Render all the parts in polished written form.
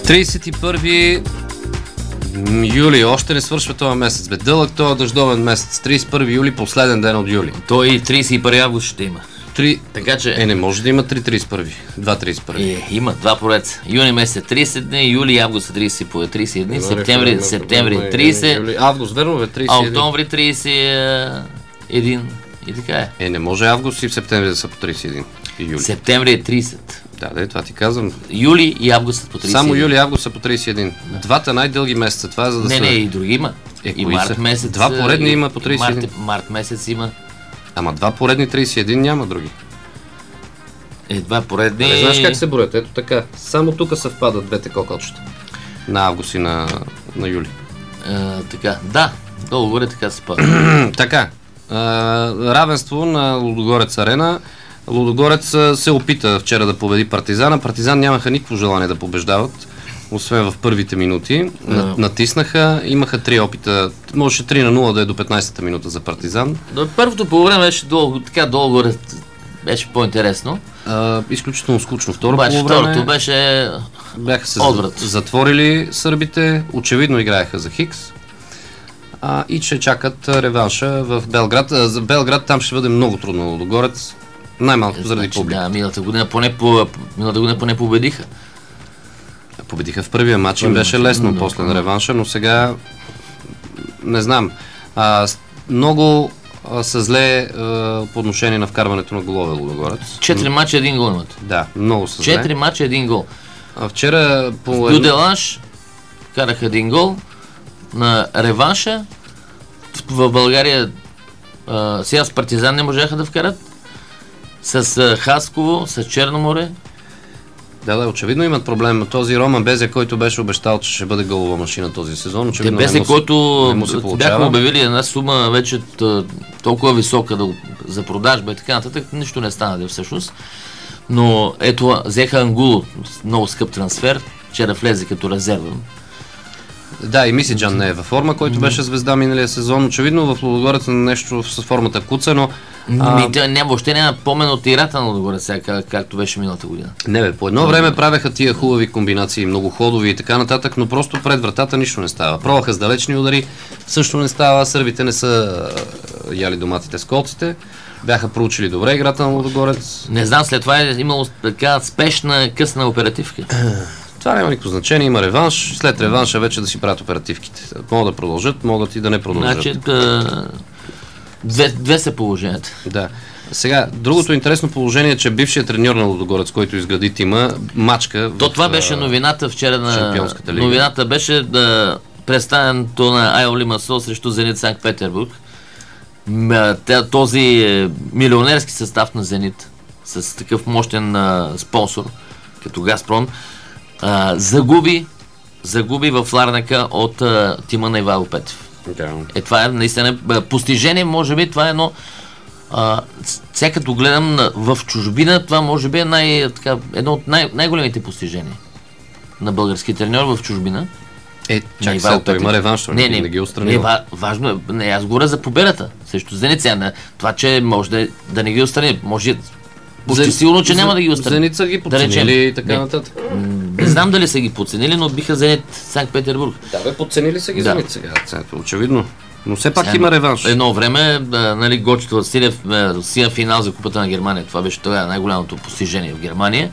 31 юли, още не свършва този месец. Бе, дълъг този дъждовен месец. 31 юли, последен ден от юли. Той и 31 август ще има. Така че... не може да има 3-31. 2-31. Има два пореца. Юни месец 30 дни, юли и август 30 дни, септември 30, август, верно бе, 31. а октомври 31 и така е. Не може август и септември да са по 31. И юли. Септември е 30. Да, това ти казвам. Юли и август са по 31. Само юли и август са по 31. Да. Двата най-дълги месеца. Това е за да Не, и други има. И март месец. Два поредни има по 31. Март месец има. Ама два поредни 31 няма други. Два поредни... Знаеш как се броят? Ето така. Само тук съвпадат двете кокалчета. На август и на юли. Така, да. Долу горе така се пада. Така. Равенство на Лудогорец Арена. Лудогорец се опита вчера да победи Партизана. Партизан нямаха никакво желание да побеждават, освен в първите минути. Натиснаха, имаха 3 опита. Можеше 3-0 да е до 15-та минута за Партизан. Първото по време беше долу-горе беше по-интересно. Изключително скучно второ по време. Второто беше бяха се отврат. Затворили сърбите, очевидно играеха за Хикс. И че чакат реванша в Белград. За Белград там ще бъде много трудно Лудогорец. Най-малко заради публика. Да, миналата година поне победиха. Победиха в първия матч, им беше лесно после на реванша, но сега не знам. Много са зле по отношение на вкарването на голове Лудогорец. 4 мача, 1 гол имат. Да, много са зле. 4 мача, 1 гол. Вчера по... Дуделанш вкараха 1 гол на реванша. В България сега с Партизан не можеха да вкарат. С Хасково, с Черноморе. Да, очевидно имат проблем. Този Роман Безе, който беше обещал, че ще бъде голова машина този сезон. Очевидно Безе, който бяха обявили една сума вече толкова висока за продажба и така нататък, нищо не стана всъщност. Но ето, взеха Ангуло, много скъп трансфер, вчера влезе като резервен. Да, и Мисиджан не е във форма, който беше звезда миналия сезон. Очевидно в Лудогорец нещо с формата куца, но... въобще няма помен от играта на Лудогорец, както беше миналата година. Не бе, по едно време правеха тия хубави комбинации, много ходови и така нататък, но просто пред вратата нищо не става. Пробваха с далечни удари, също не става, сърбите не са яли доматите с колците. Бяха проучили добре играта на Лудогорец. Не знам, след това е имало така спешна, късна оперативка. Това няма никакво значение, има реванш, след реванша вече да си правят оперативките. Могат да продължат, могат и да не продължат. Значи, две са положенията. Да. Сега, другото интересно положение е, че бившият треньор на Лудогорец, който изгради тима, мачка това беше новината вчера на Шампионската лига. Новината беше представянето на Айо Лимасол срещу Зенит Санкт-Петербург. Този милионерски състав на Зенит с такъв мощен спонсор, като Газпром, загуби в Ларнака от тима на Ивайло Петев. Това е наистина постижение, може би това е едно сега като гледам в чужбина, това може би е едно от най-големите постижения на български треньор в чужбина. Чакай сега, той има реванш, не ги отстранил. Важно е, аз говоря за победата срещу Зенит. Това, че може да не ги отстрани, може почти сигурно, че няма да ги отстрани. Зенит са ги подценили и така нататък. Не знам дали са ги подценили, но биха Зенит Санкт-Петербург. Да, бе, подценили са ги Зенит сега. Очевидно. Но все пак има реванш. Едно време, Гочето Василев, сия финал за Купата на Германия. Това беше тогава най-голямото постижение в Германия.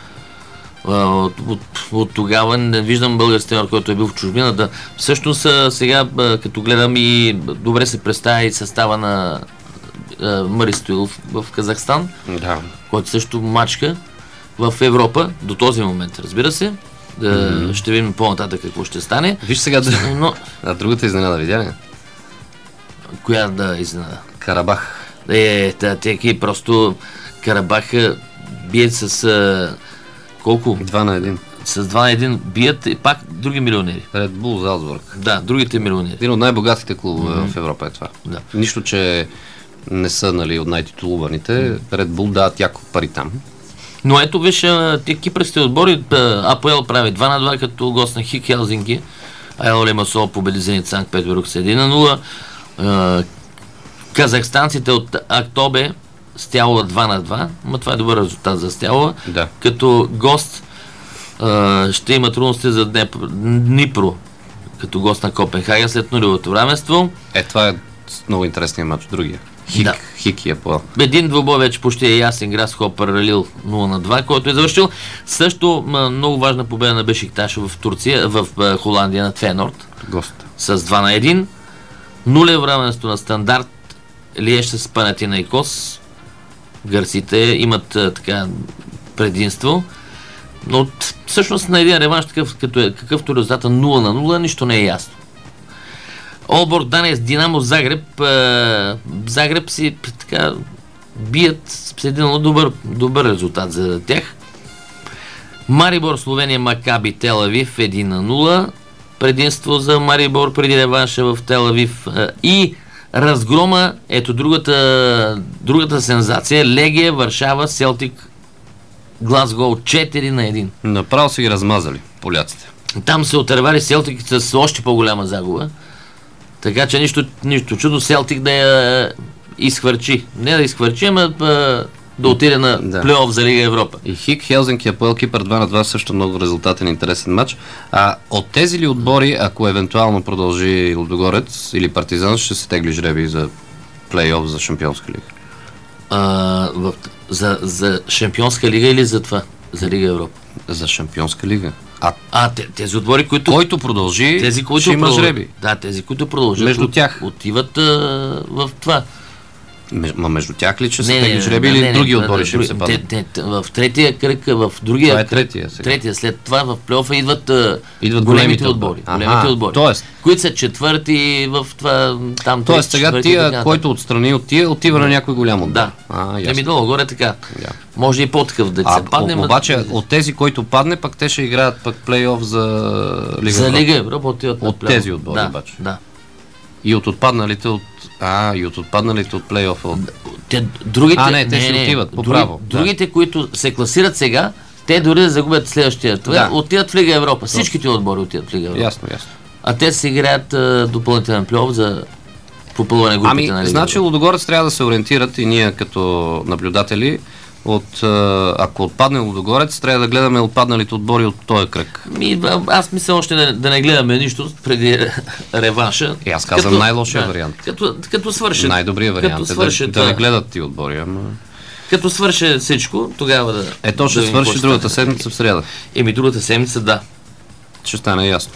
От тогава не виждам български треньор, който е бил в чужбина. Всъщност сега, като гледам и добре се представя и състава на Мари Стоилов в Казахстан, който също мачка в Европа до този момент, разбира се. Ще видим по-нататък какво ще стане. Виж сега, другата изненада видя ли? Коя изненада? Карабах. Теки просто Карабах бият с колко? 2-1. С 2-1 бият и пак други милионери. Red Bull Залцбург. Да, другите милионери. Един от най-богатите клубове в Европа е това. Да. Нищо, че не са от най-титулуваните. Red Bull дават яко пари там. Но ето виж, тия кипърските отбори, АПЛ прави 2-2, като гост на Хик Хелзинки. Айо Лимасол победи Зенит Санкт-Петербург с 1-0. Казахстанците от Актобе Стяла 2-2, но това е добър резултат за Стяла. Да. Като гост Ще има трудности за Днипро като гост на Копенхаген след нулевото равенство. Това е много интересният матч. Другия. Хик и Апоел. Един двубой вече почти е ясен. Грасхопър Лил 0-2, който е завършил. Също много важна победа на Бешикташ в Турция, в Холандия на Фейнорд. Гост. С 2-1. Нулев равенство на Стандарт Лиеж с Панатинайкос. Гърците имат така предимство. Но всъщност на един реванш, какъвто резултата 0-0, нищо не е ясно. Олборг Данец, Динамо Загреб. Загреб си така бият с един добър резултат за тях. Марибор Словения Макаби Тел Авив 1-0. Предимство за Марибор преди реванша в Тел Авив и разгрома, ето другата сензация, Легия, Варшава, Селтик, Глазгол 4-1. Направо са ги размазали поляците. Там се отървали Селтик с още по-голяма загуба. Така че нищо чудо Селтик да я изхвърчи. Не да изхвърчи, ама да отиде на плейоф за Лига Европа. И Хик, Хелзинки, Апоел Кипър 2-2, също много резултатен интересен матч. От тези ли отбори, ако евентуално продължи Лудогорец или Партизан, ще се тегли жреби за плейоф за Шампионска лига? За Шампионска лига или за това? За Лига Европа? За Шампионска лига. Тези отбори, който продължи, ще има жреби. Да, тези, които продължат, между тях отиват в това. Между тях ли, че се тегли жреби или други отбори ще се падат? В третия кръг, в другия. Това е третия сега. Третия, след това в плейофа идват големите отбори. Тоест, които са четвърти в това там. Тоест сега тия, който отстрани от тия, отива на някой голям отбор. Да. Долу-горе така. Може и по-такъв да се падне. Обаче от тези, който падне, пък те ще играят пък плейоф за Лига Европа. За Лига Европа отиват от тези отбори обаче. Да. И от отпадналите от плейофа. Другите, те ще отиват по право. Другите, които се класират сега, те дори да загубят следващия. Отиват в Лига Европа. Всичките отбори отиват в Лига Европа. Ясно. А те се играят допълнителен плейоф за попълване групите на Лига. Значи Лудогорец трябва да се ориентират и ние като наблюдатели. Ако отпадне Лудогорец, трябва да гледаме отпадналите отбори от този кръг. Аз мисля още да не гледаме нищо преди реванша. Аз казвам най-лошия вариант. Като свърши. Най-добрият вариант е да не гледат ти отбори. Като свърши всичко, тогава да... То ще свърши другата седмица в среда. Другата седмица, да. Ще стане ясно.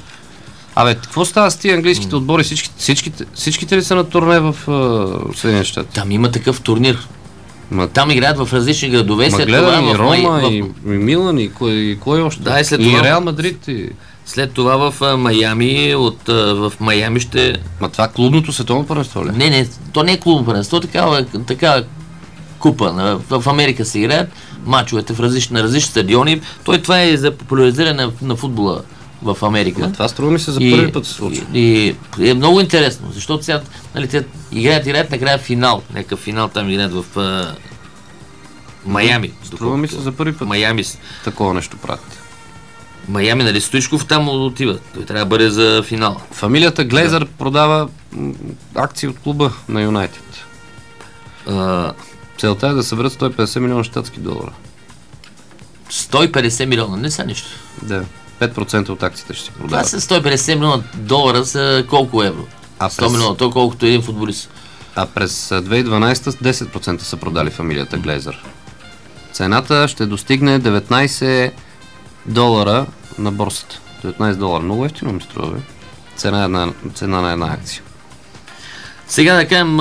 Какво става с тия английските отбори? Всичките ли са на турне в Съединените щати? Там има такъв турнир. Там играят в различни градове. След това и Рома, и Милан, и кой още? Да, и след това Реал Мадрид. След това в Майами, в Майами ще... Това клубното световно първенство ли? Не, то не е клубно първенство, такава купа. В Америка се играят мачовете на различни стадиони. Това е за популяризиране на футбола в Америка. Това струва ми се за първи път се случва. И е много интересно, защото сега те играят накрая финал. Някакъв финал там играят в Майами. Струва ми се за първи път. Майами. Такова нещо правят. Майами, Стоичков там отива. Той трябва да бъде за финал. Фамилията Глейзър продава акции от клуба на Юнайтед. Целта е да съберат 150 милиона щатски долара. 150 милиона, не са нищо. Да. 5% от акциите ще се продават. Това са 150 милиона долара са колко евро? 100 милиона, то колкото един футболист. През 2012 10% са продали фамилията Глейзър. Цената ще достигне $19 на борсата. $19. Много ефтино ми струва, цена на една акция. Сега да кажем,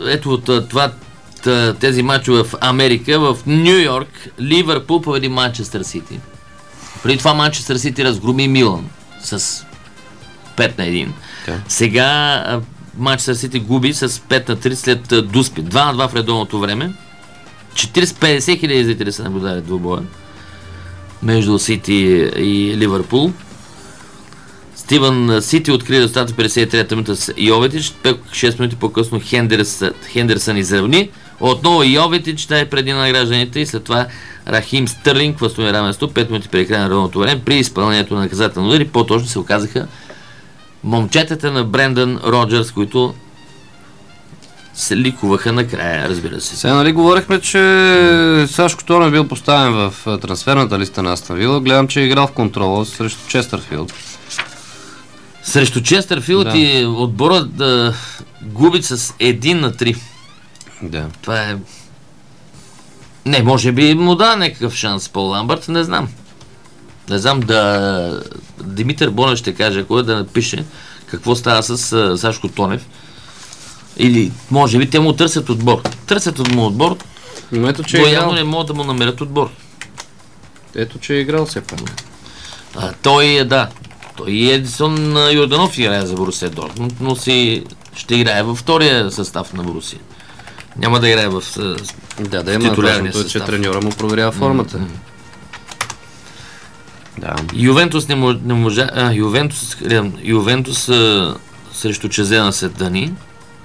тези мачове в Америка, в Ню Йорк, Ливърпул победи Манчестър Сити. Преди това Манчестър Сити разгроми Милан с 5-1. Сега Манчестър Сити губи с 5-3 след Дуспи. 2-2 в редовното време. 50 хиляди зрители са наблюдали двубоя между Сити и Ливърпул. Стивън Сити откри резултата 53-та минута с Йоветич. 6 минути по-късно Хендерсън изравни. Отново Йоветич преди награждането и след това Рахим Стърлинг възстанови равенство 5 минути преди края на редовното време при изпълнението на наказателни удари. По-точно се оказаха момчетата на Брендан Роджерс, които се ликуваха накрая, разбира се. Сега, нали, говорихме, че Сашко Тонев е бил поставен в трансферната листа на Астън Вила. Гледам, че е играл в контрола срещу Честърфилд. Срещу Честърфилд и отборът да губи с 1-3. Да. Това е... Не, може би му да някакъв шанс Пол Ламбърт, не знам. Не знам да... Димитър Бонев ще каже, кой да напише какво става с Сашко Тонев. Или, може би, те му търсят отбор. Търсят му отбор, Но ето, че но е явно не могат да му намерят отбор. Ето, че е играл все пак. Той и Едисон Йорданов играе за Борусия Дортмунд, но ще играе във втория състав на Борусия. Няма да играе в титулярния състав. Че треньора му проверява формата. Да. Ювентус не можа... Ювентус срещу Чезена се дани.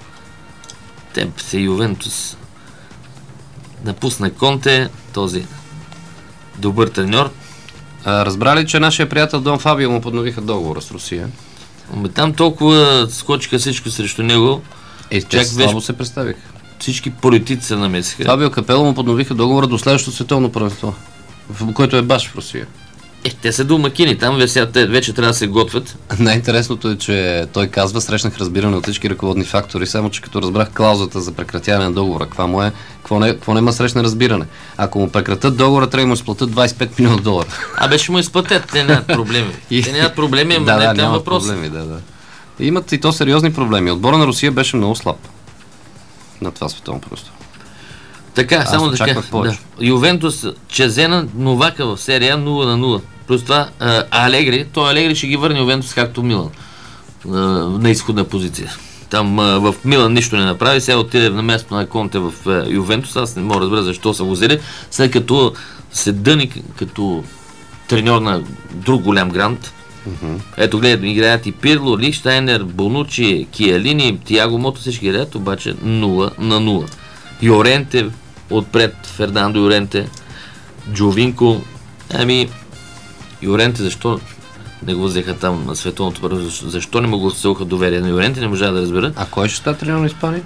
Ювентус напусна Конте, този добър треньор. Разбрали, че нашия приятел Дон Фабио му подновиха договора с Русия? Там толкова скочиха всичко срещу него. Те слабо се представих. Всички политици се намесиха. Фабио Капело му подновиха договора до следващото световно първенство, което е баш в Русия. Те са домакини, там вече трябва да се готвят. Най-интересното е, че той казва, срещнах разбиране от всички ръководни фактори, само че като разбрах клаузата за прекратяване на договора, какво не има срещне разбиране. Ако му прекратят договора, трябва да му изплатят $25 милиона. Беше му изплатят, те нямат проблеми. Те нямат проблеми, ама не е въпрос. Проблеми, да. Имат и то сериозни проблеми. Отбора на Русия беше много слаб на това световно първенство. Така, само да кажа. Ювентус, Чезена, Новака в серия 0-0. Плюс това Алегри ще ги върне Ювентус както Милан на изходна позиция. Там в Милан нищо не направи, сега отиде на място на Конте в Ювентус. Аз не мога да разбера защо са го взели, след като се дъни като треньор на друг голям грант. Ето гледа, играят и Пирло, Лихштайнер, Бонучи, Киелини, Тиаго Мото, всички играят, обаче 0-0. Йоренте отпред, Фернандо Йоренте, Джовинко. Йоренте, защо не го взеха там на световното първенство? Защо не му го селха доверие на Йоренте? Не можа да разбера. А кой ще става треньор на Испания?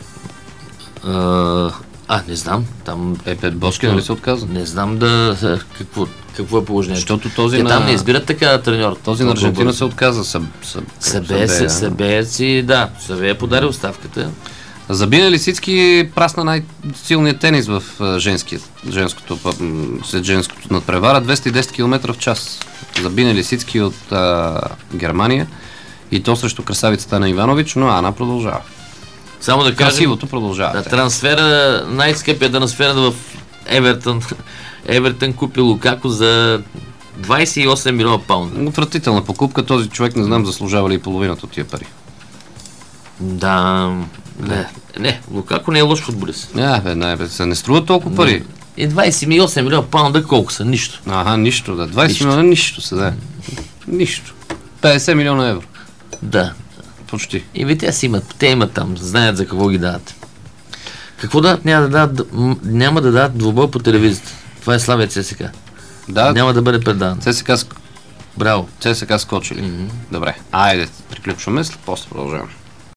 Не знам. Там Пет Боски нали се отказа? Не знам какво е положението. Защото този там не избират така треньор. Този на Аржентина се отказа. Събеец и да. Събе е подарил оставката. Забина Лисицки прасна най-силният тенис в след женското надпревара, 210 км в час. Забина Лисицки от Германия и то срещу красавицата на Иванович, но Ана продължава. Само да кажем, красивото продължава. Трансфера, най-скъпият трансфер в Евертън. Евертън купи Лукако за 28 милиона паунда. Отвратителна покупка, този човек не знам заслужава ли и половината от тия пари. Да, не, Лукако не е лош футболист. Не струва толкова пари. И 28 милиона паунда колко са? Нищо. Нищо, да. 20 милиона нищо са, да. Нищо. 50 милиона евро. Да. Почти. И те имат там, знаят за какво ги дават. Какво дават? Няма да дадат двубой по телевизията. Това е слабия ЦСКА. Да. Няма да бъде предаван. ЦСКА Браво. ЦСКА скочили. Добре. Айде, приключваме, после продължаваме.